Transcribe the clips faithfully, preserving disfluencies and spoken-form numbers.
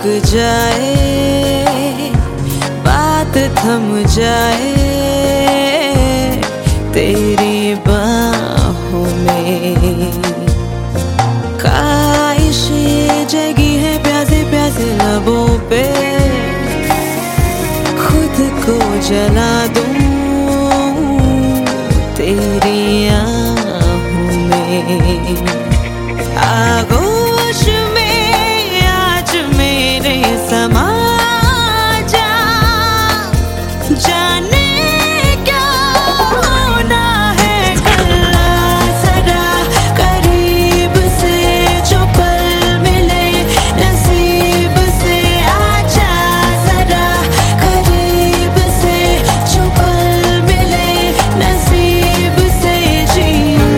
जाए, बात थम जाए तेरी बाहों में। ख्वाहिशें जगी है प्यासे प्यासे लबों पे, खुद को जला दूं तेरी आहों में। आगोश में आज मेरे समा जा, जाने क्या होना है कल। जरा करीब से जो पल मिले नसीब से, आजा जरा करीब से जो पल मिले नसीब से जी।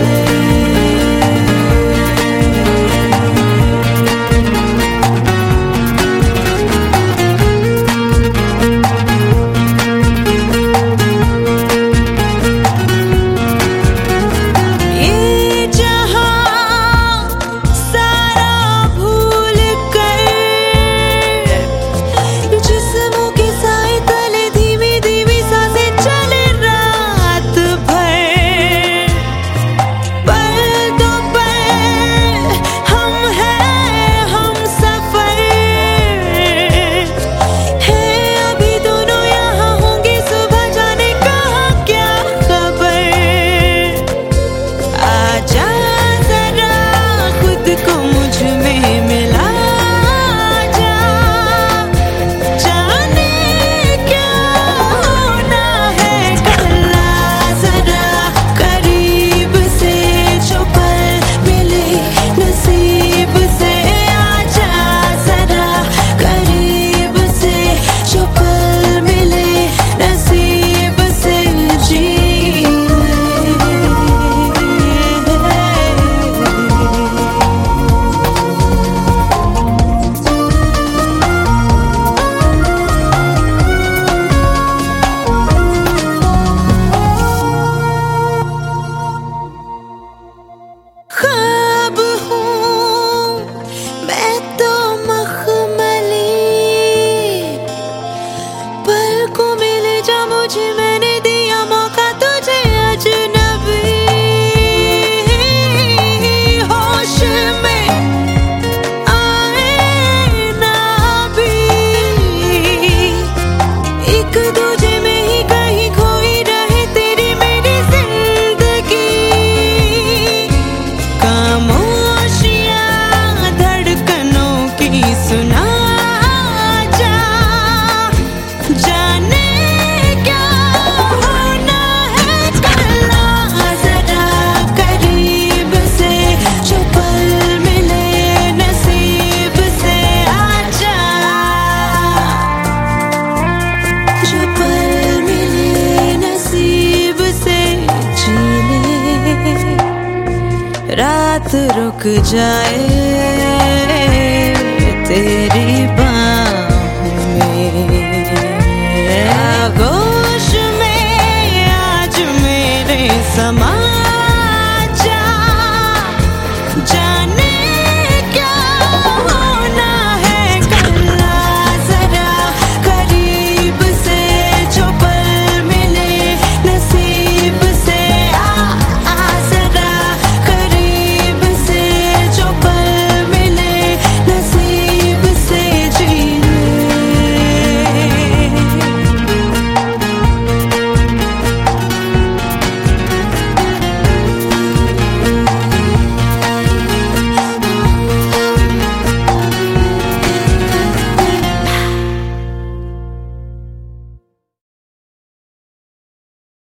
रात रुक जाए तेरी बाहों में। आगोश में आज मेरे समा